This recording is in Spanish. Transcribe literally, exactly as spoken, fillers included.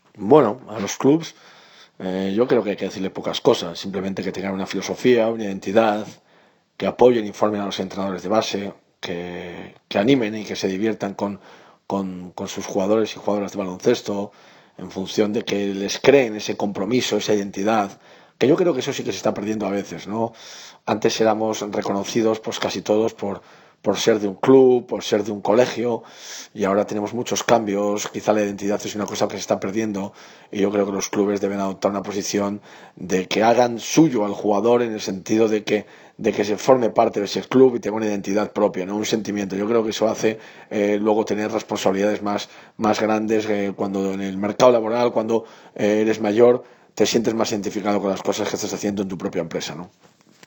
Bueno, a los clubs eh, yo creo que hay que decirle pocas cosas, simplemente que tengan una filosofía, una identidad, que apoyen, informen a los entrenadores de base, que, que animen y que se diviertan con, con, con sus jugadores y jugadoras de baloncesto, en función de que les creen ese compromiso, esa identidad, que yo creo que eso sí que se está perdiendo a veces, ¿no? Antes éramos reconocidos, pues casi todos, por, por ser de un club, por ser de un colegio, y ahora tenemos muchos cambios, quizá la identidad es una cosa que se está perdiendo, y yo creo que los clubes deben adoptar una posición de que hagan suyo al jugador en el sentido de que de que se forme parte de ese club y tenga una identidad propia, no un sentimiento. Yo creo que eso hace eh, luego tener responsabilidades más, más grandes eh, cuando en el mercado laboral, cuando eh, eres mayor, te sientes más identificado con las cosas que estás haciendo en tu propia empresa, ¿no?